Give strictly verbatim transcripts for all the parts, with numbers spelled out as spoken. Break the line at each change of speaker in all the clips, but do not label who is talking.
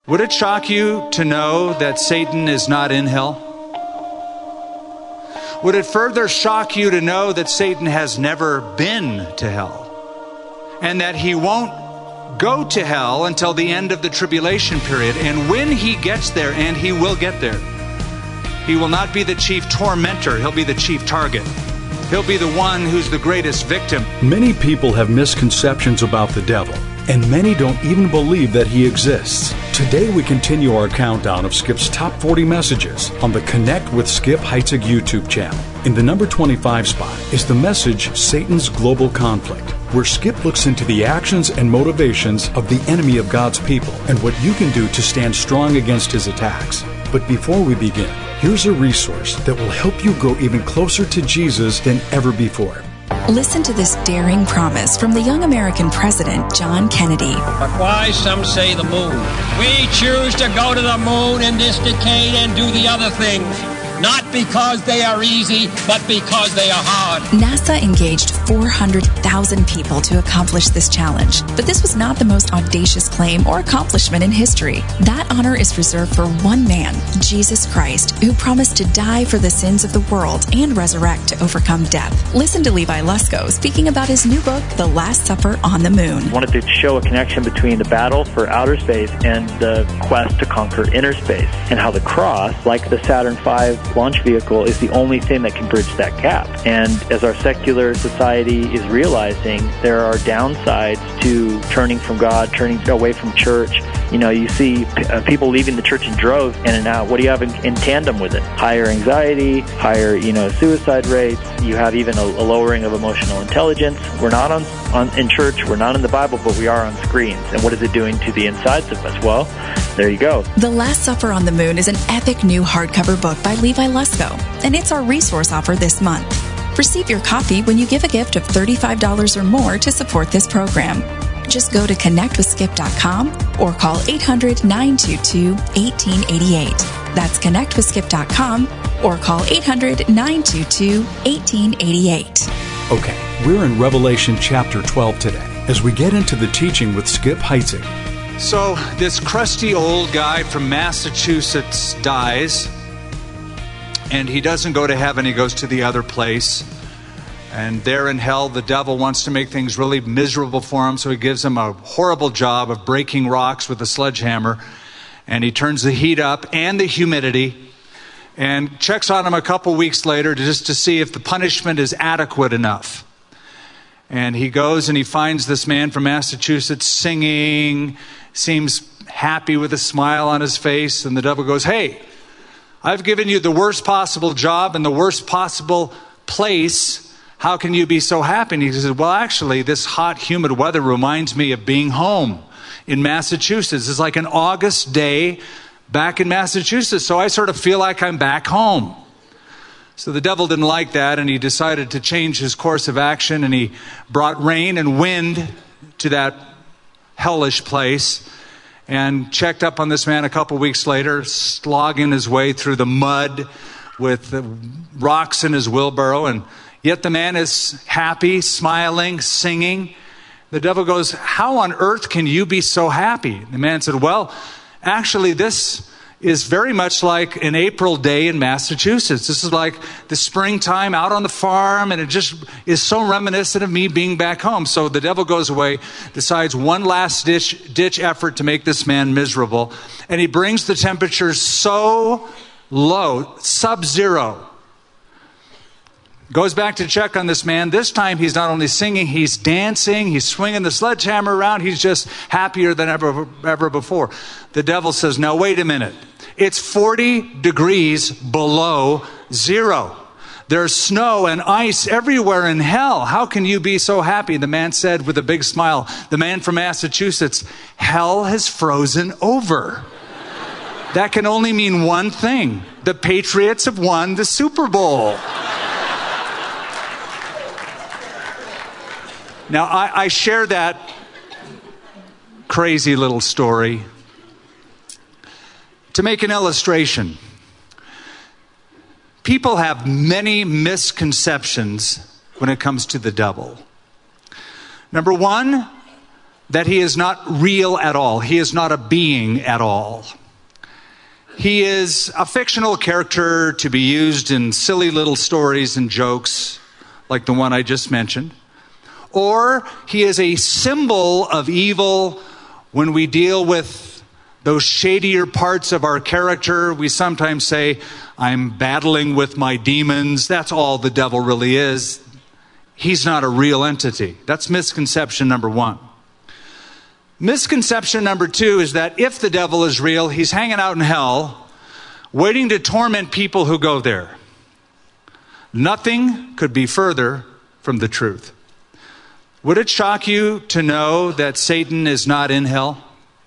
Would it shock you to know that Satan is not in hell? Would it further shock you to know that Satan has never been to hell? And that he won't go to hell until the end of the tribulation period. And when he gets there, and he will get there, he will not be the chief tormentor, he'll be the chief target. He'll be the one who's the greatest victim.
Many people have misconceptions about the devil, and many don't even believe that he exists. Today we continue our countdown of Skip's top forty messages on the Connect with Skip Heitzig YouTube channel. In the number twenty-five spot is the message, Satan's Global Conflict, where Skip looks into the actions and motivations of the enemy of God's people and what you can do to stand strong against his attacks. But before we begin, here's a resource that will help you grow even closer to Jesus than ever before.
Listen to this daring promise from the young American president, John Kennedy.
But why, some say, the moon? We choose to go to the moon in this decade and do the other things. Not because they are easy, but because they are hard.
NASA engaged four hundred thousand people to accomplish this challenge. But this was not the most audacious claim or accomplishment in history. That honor is reserved for one man, Jesus Christ, who promised to die for the sins of the world and resurrect to overcome death. Listen to Levi Lusko speaking about his new book, The Last Supper on the Moon.
I wanted to show a connection between the battle for outer space and the quest to conquer inner space, and how the cross, like the Saturn five launch vehicle, is the only thing that can bridge that gap. And as our secular society is realizing, there are downsides to turning from God, turning away from church. You know, you see p- uh, people leaving the church in droves in and out. What do you have in, in tandem with it? Higher anxiety, higher, you know, suicide rates. You have even a, a lowering of emotional intelligence. We're not on, on in church, we're not in the Bible, but we are on screens. And what is it doing to the insides of us? Well, there you go.
The Last Supper on the Moon is an epic new hardcover book by Levi Lusko, and it's our resource offer this month. Receive your copy when you give a gift of thirty-five dollars or more to support this program. Just go to connect with skip dot com or call eight hundred, nine two two, one eight eight eight. That's connect with skip dot com or call eight hundred, nine two two, one eight eight eight.
Okay, we're in Revelation chapter twelve today as we get into the teaching with Skip Heitzig.
So this crusty old guy from Massachusetts dies, and he doesn't go to heaven, he goes to the other place. And there in hell, the devil wants to make things really miserable for him, so he gives him a horrible job of breaking rocks with a sledgehammer. And he turns the heat up and the humidity and checks on him a couple weeks later to, just to see if the punishment is adequate enough. And he goes and he finds this man from Massachusetts singing, seems happy with a smile on his face. And the devil goes, "Hey, I've given you the worst possible job and the worst possible place. How can you be so happy?" And he says, "Well, actually, this hot, humid weather reminds me of being home in Massachusetts. It's like an August day back in Massachusetts, so I sort of feel like I'm back home." So the devil didn't like that, and he decided to change his course of action, and he brought rain and wind to that hellish place and checked up on this man a couple weeks later, slogging his way through the mud with the rocks in his wheelbarrow, and yet the man is happy, smiling, singing. The devil goes, "How on earth can you be so happy?" The man said, "Well, actually, this is very much like an April day in Massachusetts. This is like the springtime out on the farm, and it just is so reminiscent of me being back home." So the devil goes away, decides one last ditch, ditch effort to make this man miserable, and he brings the temperature so low, sub-zero. Goes back to check on this man. This time he's not only singing, he's dancing, he's swinging the sledgehammer around. He's just happier than ever, ever before. The devil says, "Now wait a minute. It's forty degrees below zero. There's snow and ice everywhere in hell. How can you be so happy?" The man said with a big smile, the man from Massachusetts, "Hell has frozen over." That can only mean one thing. The Patriots have won the Super Bowl. Now, I, I share that crazy little story to make an illustration. People have many misconceptions when it comes to the devil. Number one, that he is not real at all. He is not a being at all. He is a fictional character to be used in silly little stories and jokes like the one I just mentioned. Or he is a symbol of evil when we deal with those shadier parts of our character. We sometimes say, I'm battling with my demons. That's all the devil really is. He's not a real entity. That's misconception number one. Misconception number two is that if the devil is real, he's hanging out in hell, waiting to torment people who go there. Nothing could be further from the truth. Would it shock you to know that Satan is not in hell?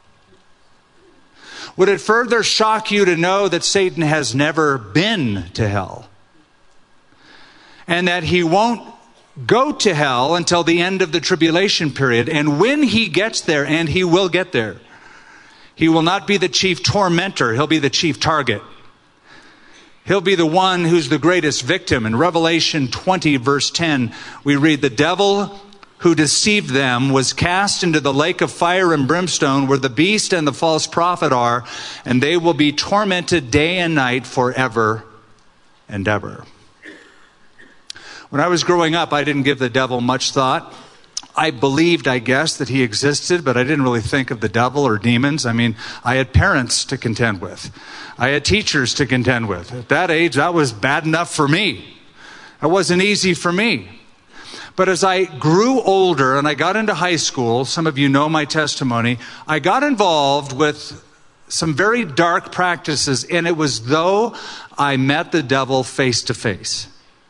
Would it further shock you to know that Satan has never been to hell? And that he won't go to hell until the end of the tribulation period. And when he gets there, and he will get there, he will not be the chief tormentor. He'll be the chief target. He'll be the one who's the greatest victim. In Revelation twenty, verse ten, we read, the devil who deceived them was cast into the lake of fire and brimstone where the beast and the false prophet are, and they will be tormented day and night forever and ever. When I was growing up, I didn't give the devil much thought. I believed, I guess, that he existed, but I didn't really think of the devil or demons. I mean, I had parents to contend with. I had teachers to contend with. At that age, that was bad enough for me. It wasn't easy for me. But as I grew older and I got into high school, some of you know my testimony, I got involved with some very dark practices, and it was though I met the devil face to face.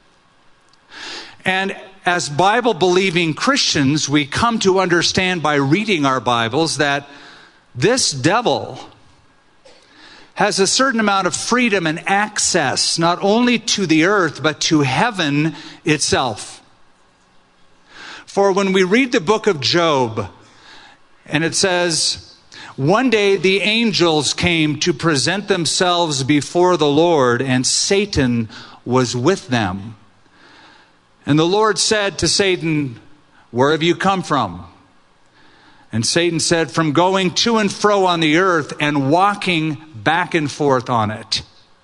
And as Bible-believing Christians, we come to understand by reading our Bibles that this devil has a certain amount of freedom and access, not only to the earth, but to heaven itself. For when we read the book of Job, and it says, one day the angels came to present themselves before the Lord, and Satan was with them. And the Lord said to Satan, where have you come from? And Satan said, from going to and fro on the earth and walking back and forth on it.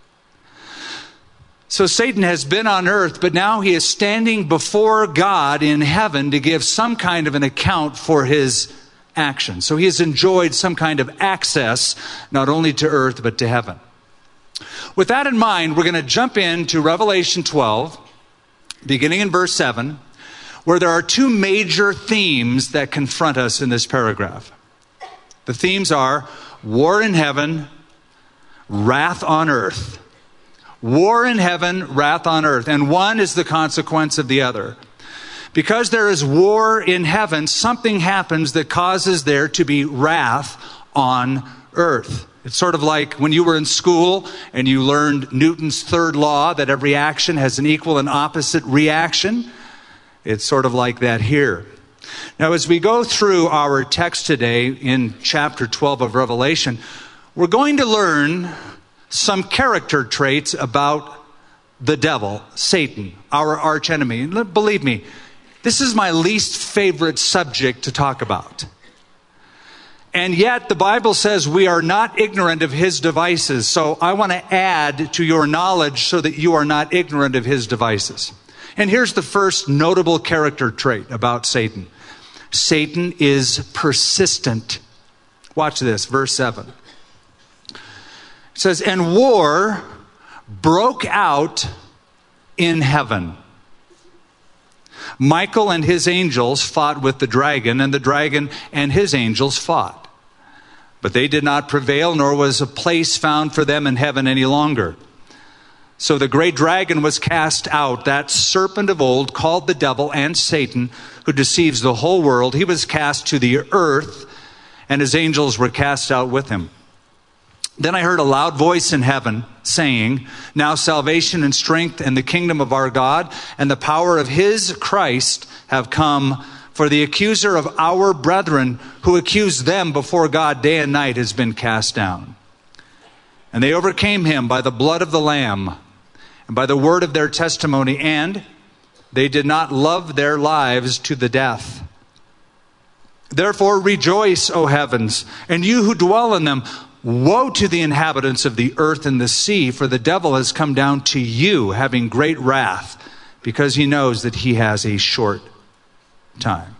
So Satan has been on earth, but now he is standing before God in heaven to give some kind of an account for his actions. So he has enjoyed some kind of access, not only to earth, but to heaven. With that in mind, we're going to jump into Revelation twelve. Beginning in verse seven, where there are two major themes that confront us in this paragraph. The themes are war in heaven, wrath on earth. War in heaven, wrath on earth. And one is the consequence of the other. Because there is war in heaven, something happens that causes there to be wrath on earth. It's sort of like when you were in school and you learned Newton's third law, that every action has an equal and opposite reaction. It's sort of like that here. Now, as we go through our text today in chapter twelve of Revelation, we're going to learn some character traits about the devil, Satan, our archenemy. And believe me, this is my least favorite subject to talk about. And yet the Bible says we are not ignorant of his devices. So I want to add to your knowledge so that you are not ignorant of his devices. And here's the first notable character trait about Satan. Satan is persistent. Watch this, verse seven. It says, and war broke out in heaven. Michael and his angels fought with the dragon, and the dragon and his angels fought. But they did not prevail, nor was a place found for them in heaven any longer. So the great dragon was cast out, that serpent of old called the devil and Satan, who deceives the whole world. He was cast to the earth, and his angels were cast out with him. Then I heard a loud voice in heaven saying, now salvation and strength and the kingdom of our God and the power of his Christ have come. For the accuser of our brethren who accused them before God day and night has been cast down. And they overcame him by the blood of the Lamb and by the word of their testimony, and they did not love their lives to the death. Therefore rejoice, O heavens, and you who dwell in them. Woe to the inhabitants of the earth and the sea, for the devil has come down to you, having great wrath, because he knows that he has a short time.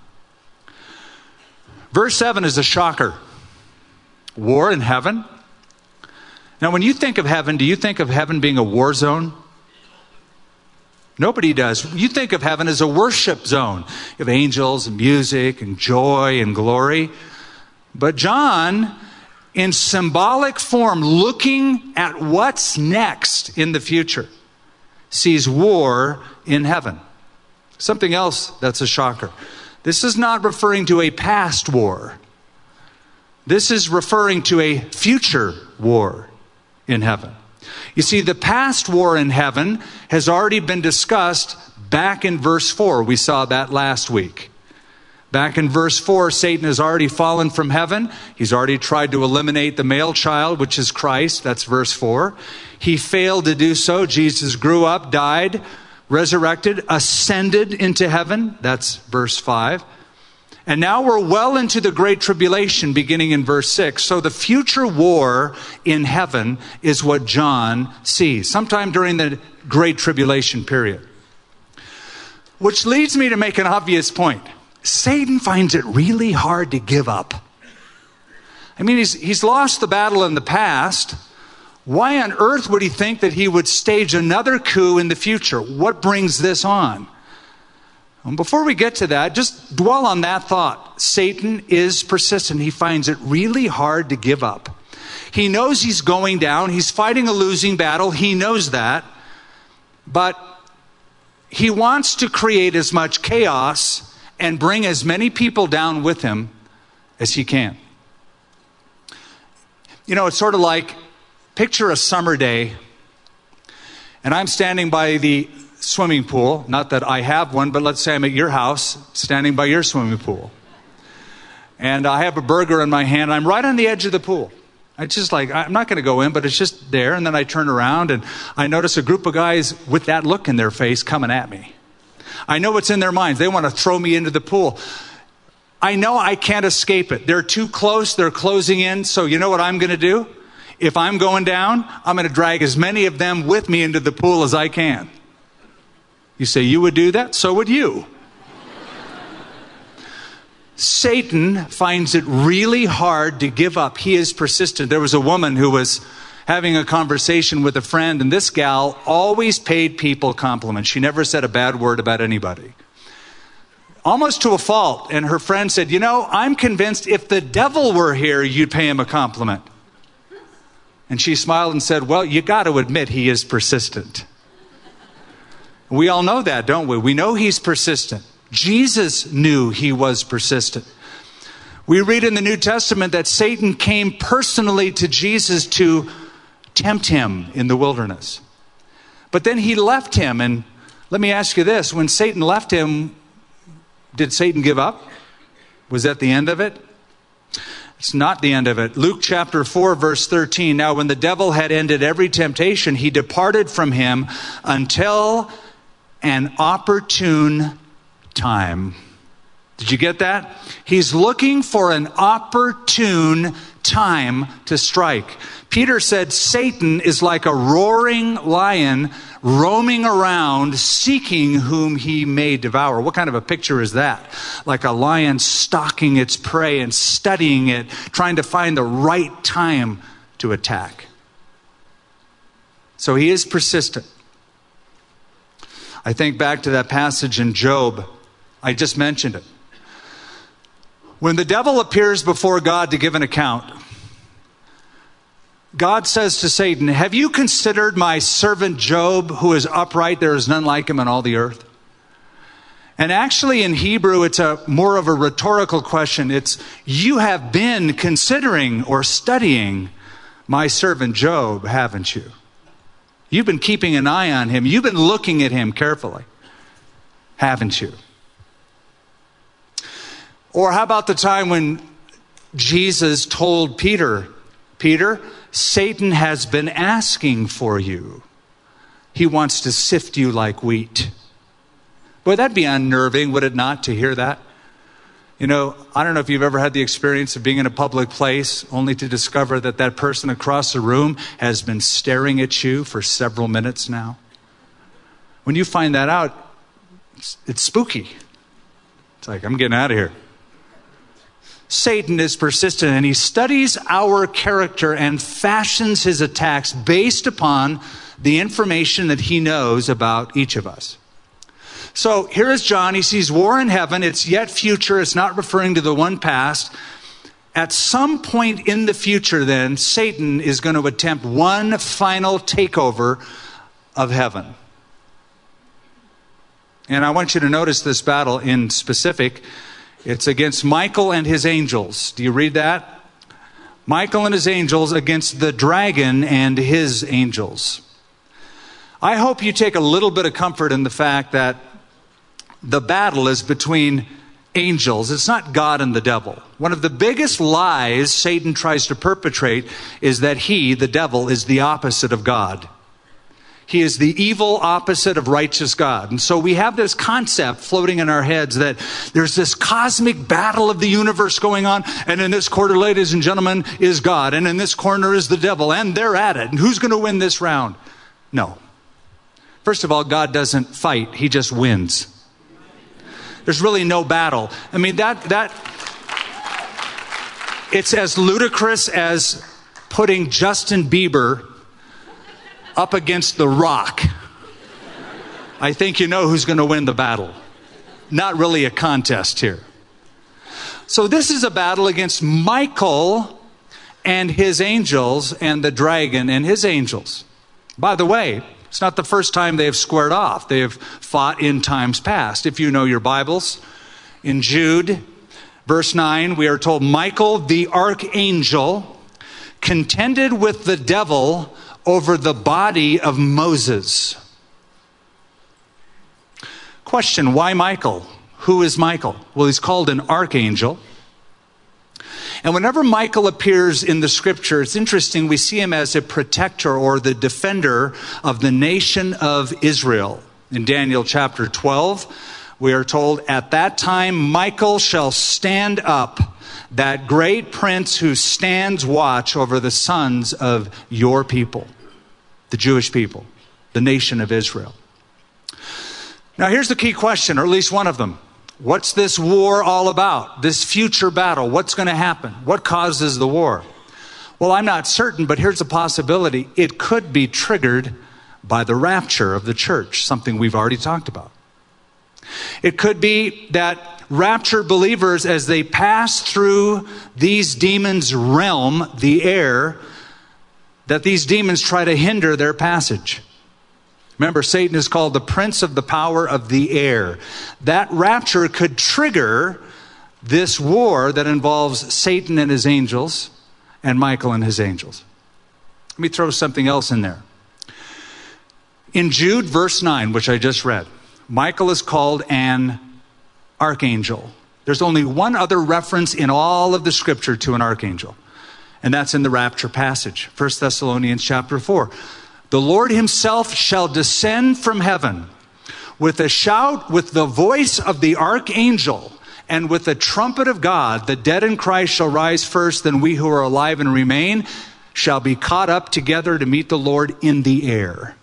Verse seven is a shocker. War in heaven. Now, when you think of heaven, do you think of heaven being a war zone? Nobody does. You think of heaven as a worship zone. You have angels and music and joy and glory. But John, in symbolic form, looking at what's next in the future, sees war in heaven. Something else that's a shocker. This is not referring to a past war. This is referring to a future war in heaven. You see, the past war in heaven has already been discussed back in verse four. We saw that last week. Back in verse four, Satan has already fallen from heaven. He's already tried to eliminate the male child, which is Christ. That's verse four. He failed to do so. Jesus grew up, died, resurrected, ascended into heaven. That's verse five. And now we're well into the Great Tribulation beginning in verse six. So the future war in heaven is what John sees sometime during the Great Tribulation period. Which leads me to make an obvious point. Satan finds it really hard to give up. I mean, he's, he's lost the battle in the past. Why on earth would he think that he would stage another coup in the future? What brings this on? And before we get to that, just dwell on that thought. Satan is persistent. He finds it really hard to give up. He knows he's going down. He's fighting a losing battle. He knows that. But he wants to create as much chaos and bring as many people down with him as he can. You know, it's sort of like, picture a summer day, and I'm standing by the swimming pool. Not that I have one, but let's say I'm at your house, standing by your swimming pool. And I have a burger in my hand. I'm right on the edge of the pool. I just like, I'm not going to go in, but it's just there. And then I turn around and I notice a group of guys with that look in their face coming at me. I know what's in their minds. They want to throw me into the pool. I know I can't escape it. They're too close. They're closing in. So you know what I'm going to do? If I'm going down, I'm going to drag as many of them with me into the pool as I can. You say you would do that? So would you. Satan finds it really hard to give up. He is persistent. There was a woman who was having a conversation with a friend, and this gal always paid people compliments. She never said a bad word about anybody. Almost to a fault. And her friend said, you know, I'm convinced if the devil were here, you'd pay him a compliment. And she smiled and said, well, you got to admit he is persistent. We all know that, don't we? We know he's persistent. Jesus knew he was persistent. We read in the New Testament that Satan came personally to Jesus to tempt him in the wilderness. But then he left him. And let me ask you this. When Satan left him, did Satan give up? Was that the end of it? It's not the end of it. Luke chapter four, verse thirteen. Now, when the devil had ended every temptation, he departed from him until an opportune time. Did you get that? He's looking for an opportune time to strike. Peter said Satan is like a roaring lion roaming around seeking whom he may devour. What kind of a picture is that? Like a lion stalking its prey and studying it, trying to find the right time to attack. So he is persistent. I think back to that passage in Job. I just mentioned it. When the devil appears before God to give an account, God says to Satan, have you considered my servant Job, who is upright? There is none like him in all the earth. And actually in Hebrew, it's a more of a rhetorical question. It's, you have been considering or studying my servant Job, haven't you? You've been keeping an eye on him. You've been looking at him carefully, haven't you? Or how about the time when Jesus told Peter, Peter, Satan has been asking for you. He wants to sift you like wheat. Boy, that'd be unnerving, would it not, to hear that? You know, I don't know if you've ever had the experience of being in a public place only to discover that that person across the room has been staring at you for several minutes now. When you find that out, it's, it's spooky. It's like, I'm getting out of here. Satan is persistent, and he studies our character and fashions his attacks based upon the information that he knows about each of us. So here is John. He sees war in heaven. It's yet future. It's not referring to the one past. At some point in the future, then, Satan is going to attempt one final takeover of heaven. And I want you to notice this battle in specific. It's against Michael and his angels. Do you read that? Michael and his angels against the dragon and his angels. I hope you take a little bit of comfort in the fact that the battle is between angels. It's not God and the devil. One of the biggest lies Satan tries to perpetrate is that he, the devil, is the opposite of God. He is the evil opposite of righteous God. And so we have this concept floating in our heads that there's this cosmic battle of the universe going on, and in this corner, ladies and gentlemen, is God, and in this corner is the devil, and they're at it. And who's going to win this round? No. First of all, God doesn't fight. He just wins. There's really no battle. I mean, that that it's as ludicrous as putting Justin Bieber up against The Rock. I think you know who's going to win the battle. Not really a contest here. So this is a battle against Michael and his angels and the dragon and his angels. By the way, it's not the first time they have squared off. They have fought in times past. If you know your Bibles, in Jude, verse nine, we are told Michael, the archangel, contended with the devil over the body of Moses. Question, why Michael? Who is Michael? Well, he's called an archangel. And whenever Michael appears in the scripture, it's interesting, we see him as a protector or the defender of the nation of Israel. In Daniel chapter twelve, we are told, at that time Michael shall stand up, that great prince who stands watch over the sons of your people, the Jewish people, the nation of Israel. Now here's the key question, or at least one of them. What's this war all about? This future battle, what's going to happen? What causes the war? Well, I'm not certain, but here's a possibility. It could be triggered by the rapture of the church, something we've already talked about. It could be that raptured believers, as they pass through these demons' realm, the air, that these demons try to hinder their passage. Remember, Satan is called the prince of the power of the air. That rapture could trigger this war that involves Satan and his angels and Michael and his angels. Let me throw something else in there. In Jude verse nine, which I just read, Michael is called an archangel. There's only one other reference in all of the scripture to an archangel, and that's in the rapture passage, First Thessalonians chapter four. The Lord himself shall descend from heaven with a shout, with the voice of the archangel, and with the trumpet of God. The dead in Christ shall rise first, then we who are alive and remain shall be caught up together to meet the Lord in the air.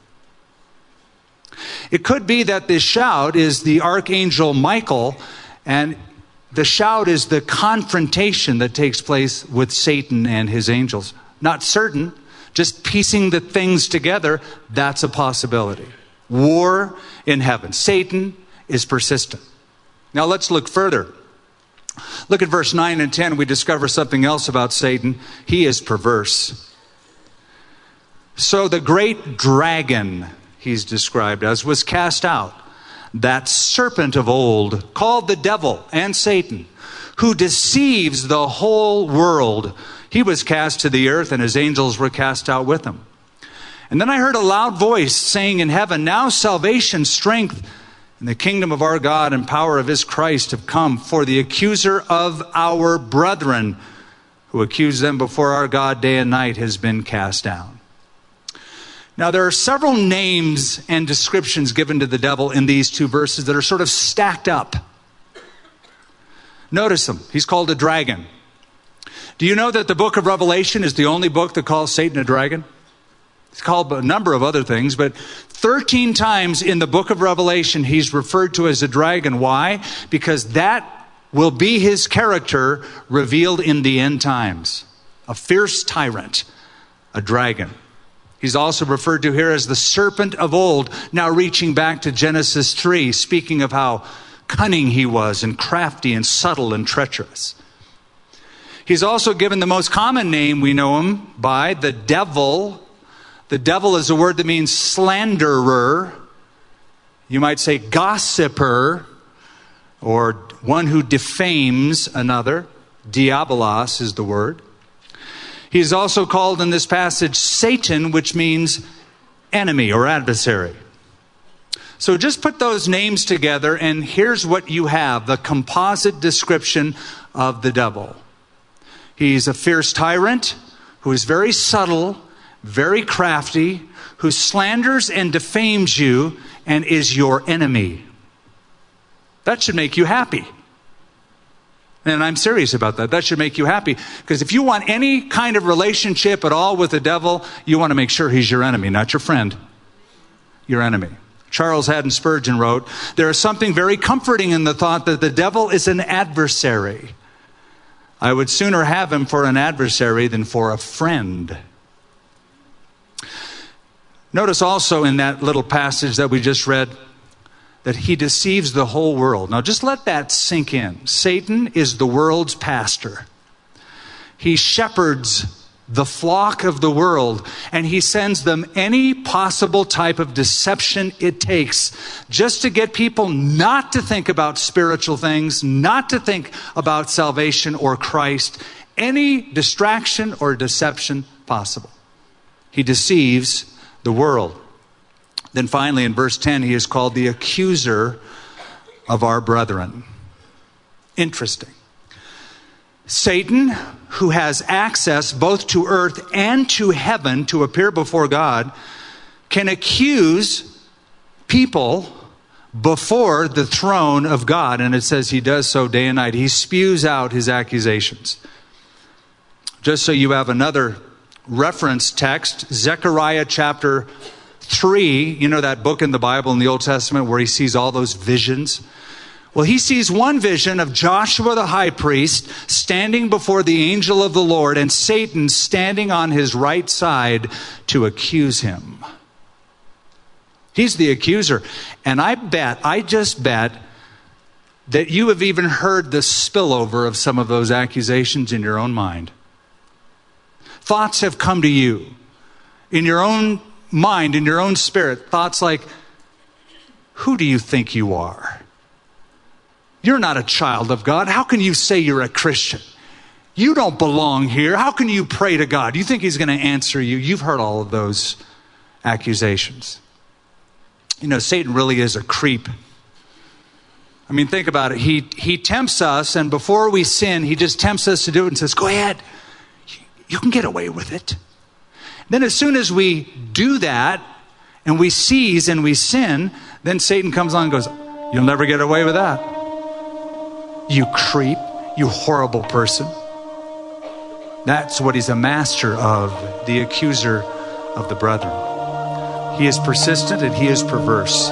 It could be that this shout is the archangel Michael, and the shout is the confrontation that takes place with Satan and his angels. Not certain. Just piecing the things together, that's a possibility. War in heaven. Satan is persistent. Now let's look further. Look at verse nine and ten. We discover something else about Satan. He is perverse. So the great dragon, he's described as, was cast out. That serpent of old, called the devil and Satan, who deceives the whole world. He was cast to the earth, and his angels were cast out with him. And then I heard a loud voice saying in heaven, now salvation, strength, and the kingdom of our God and power of his Christ have come. For the accuser of our brethren, who accused them before our God day and night, has been cast down. Now there are several names and descriptions given to the devil in these two verses that are sort of stacked up. Notice him. He's called a dragon. Do you know that the book of Revelation is the only book that calls Satan a dragon? It's called a number of other things, but thirteen times in the book of Revelation, he's referred to as a dragon. Why? Because that will be his character revealed in the end times. A fierce tyrant, a dragon. He's also referred to here as the serpent of old, now reaching back to Genesis three, speaking of how cunning he was and crafty and subtle and treacherous. He's also given the most common name we know him by, the devil. The devil is a word that means slanderer. You might say gossiper, or one who defames another. Diabolos is the word. He is also called in this passage Satan, which means enemy or adversary. So just put those names together, and here's what you have, the composite description of the devil. He's a fierce tyrant who is very subtle, very crafty, who slanders and defames you and is your enemy. That should make you happy. And I'm serious about that. That should make you happy. Because if you want any kind of relationship at all with the devil, you want to make sure he's your enemy, not your friend. Your enemy. Charles Haddon Spurgeon wrote, "There is something very comforting in the thought that the devil is an adversary. I would sooner have him for an adversary than for a friend." Notice also in that little passage that we just read that he deceives the whole world. Now just let that sink in. Satan is the world's pastor. He shepherds the flock of the world, and he sends them any possible type of deception it takes just to get people not to think about spiritual things, not to think about salvation or Christ, any distraction or deception possible. He deceives the world. Then finally in verse ten, he is called the accuser of our brethren. Interesting. Satan, who has access both to earth and to heaven to appear before God, can accuse people before the throne of God. And it says he does so day and night. He spews out his accusations. Just so you have another reference text, Zechariah chapter three, you know that book in the Bible in the Old Testament where he sees all those visions? Well, he sees one vision of Joshua the high priest standing before the angel of the Lord and Satan standing on his right side to accuse him. He's the accuser. And I bet, I just bet, that you have even heard the spillover of some of those accusations in your own mind. Thoughts have come to you in your own mind, in your own spirit. Thoughts like, who do you think you are? You're not a child of God. How can you say you're a Christian? You don't belong here. How can you pray to God? You think he's going to answer you? You've heard all of those accusations. You know, Satan really is a creep. I mean, think about it. He, he tempts us, and before we sin, he just tempts us to do it and says, go ahead. You can get away with it. Then as soon as we do that, and we seize and we sin, then Satan comes on and goes, you'll never get away with that. You creep, you horrible person. That's what he's a master of, the accuser of the brethren. He is persistent and he is perverse.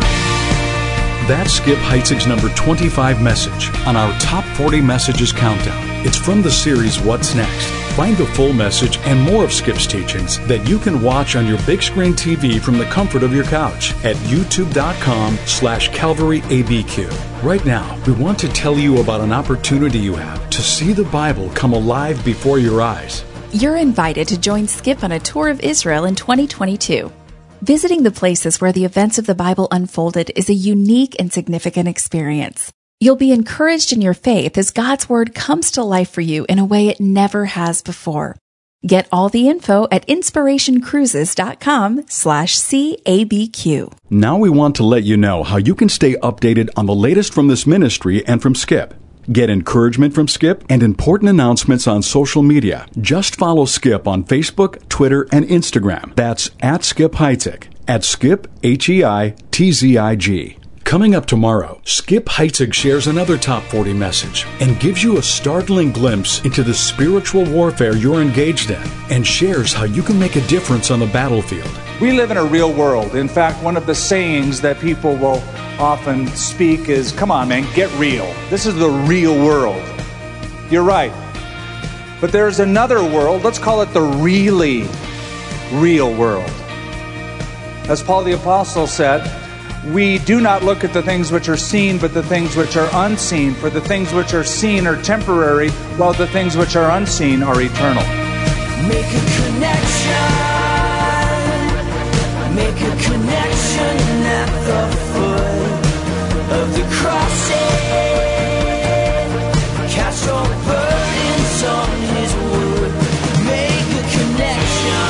That's Skip Heitzig's number twenty-five message on our Top forty Messages Countdown. It's from the series What's Next. Find the full message and more of Skip's teachings that you can watch on your big screen T V from the comfort of your couch at youtube.com slash Calvary ABQ. Right now, we want to tell you about an opportunity you have to see the Bible come alive before your eyes.
You're invited to join Skip on a tour of Israel in twenty twenty-two. Visiting the places where the events of the Bible unfolded is a unique and significant experience. You'll be encouraged in your faith as God's Word comes to life for you in a way it never has before. Get all the info at inspirationcruises.com slash CABQ.
Now we want to let you know how you can stay updated on the latest from this ministry and from Skip. Get encouragement from Skip and important announcements on social media. Just follow Skip on Facebook, Twitter, and Instagram. That's at Skip Heitzig, at Skip, H E I T Z I G. Coming up tomorrow, Skip Heitzig shares another Top forty message and gives you a startling glimpse into the spiritual warfare you're engaged in and shares how you can make a difference on the battlefield.
We live in a real world. In fact, one of the sayings that people will often speak is, come on, man, get real. This is the real world. You're right. But there's another world, let's call it the really real world. As Paul the Apostle said, we do not look at the things which are seen, but the things which are unseen. For the things which are seen are temporary, while the things which are unseen are eternal.
Make a connection. Make a connection at the foot of the crossing. Cast your burdens on His wood. Make a connection.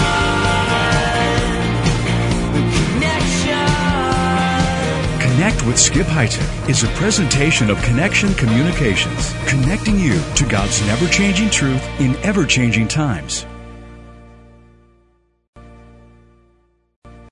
Connect with Skip Heitzig is a presentation of Connection Communications, connecting you to God's never-changing truth in ever-changing times.